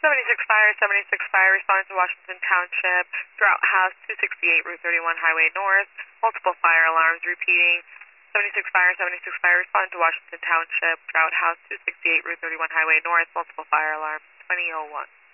76 Fire, 76 Fire, responding to Washington Township, Drought House, 268 Route 31 Highway North. Multiple fire alarms repeating. 76 Fire, 76 Fire, responding to Washington Township, Drought House, 268 Route 31 Highway North. Multiple fire alarms, 2001.